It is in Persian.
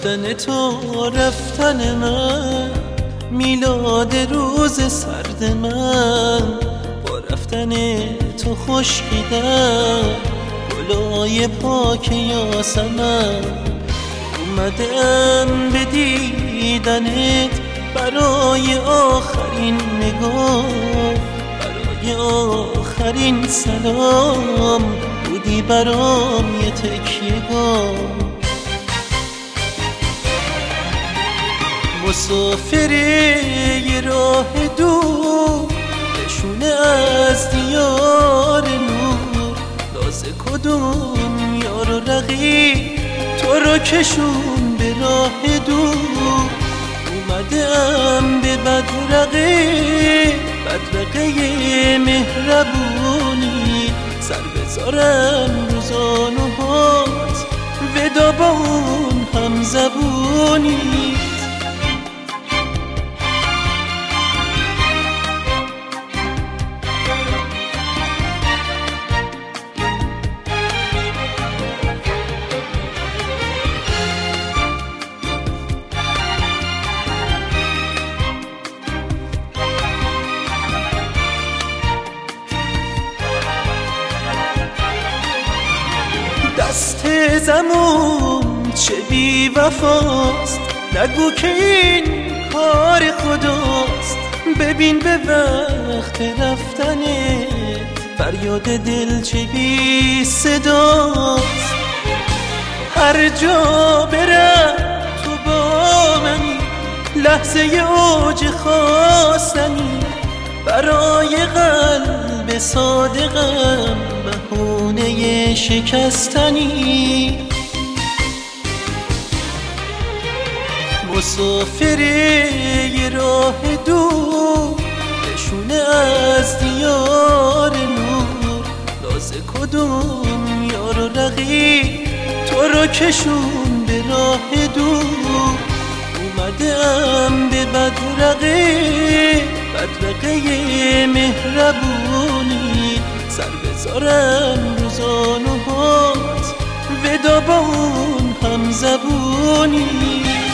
رفتن تو رفتن من، میلاد روز سرد من. با رفتن تو خشکیدم گلای پاک یاسمن. اومدم به دیدنت برای آخرین نگاه، برای آخرین سلام. بودی برام یه تکیه‌گاه، مسافر یه راه دور، نشونه از دیار نور. لازه کدوم یار و رقیب تو رو کشون به راه دور. اومدم به بدرقه مهربونی، سر بذارم رو زانوهات، ودا با اون هم زبونی. دست زمون چه بی وفاست، نگو که این کار خداست. ببین به وقت رفتنت فریاد دل چه بی صداست. هر جا برم تو با منی، لحظه اوج خواستنی. برای قلب صادقم بهونه شکستنی. مسافر یه راه دور، نشونه از دیار نور. لازه کدوم یار و رقیب تو رو کشون به راه دور. اومدم به بدرقه مهربونی، سر بذارم رو زانوهات، ودا با اون هم زبونی.